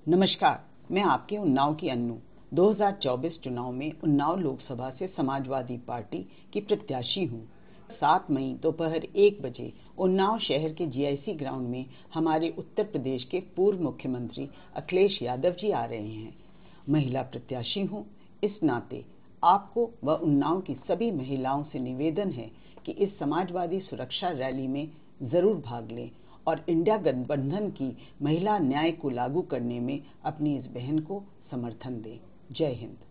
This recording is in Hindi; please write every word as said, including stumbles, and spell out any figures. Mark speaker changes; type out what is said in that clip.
Speaker 1: नमस्कार, मैं आपके उन्नाव की अन्नू। दो हज़ार चौबीस चुनाव में उन्नाव लोकसभा से समाजवादी पार्टी की प्रत्याशी हूँ। सात मई दोपहर एक बजे उन्नाव शहर के जीआईसी ग्राउंड में हमारे उत्तर प्रदेश के पूर्व मुख्यमंत्री अखिलेश यादव जी आ रहे हैं। महिला प्रत्याशी हूँ, इस नाते आपको व उन्नाव की सभी महिलाओं से निवेदन है कि इस समाजवादी सुरक्षा रैली में ज़रूर भाग लें और इंडिया गठबंधन की महिला न्याय को लागू करने में अपनी इस बहन को समर्थन दें। जय हिंद।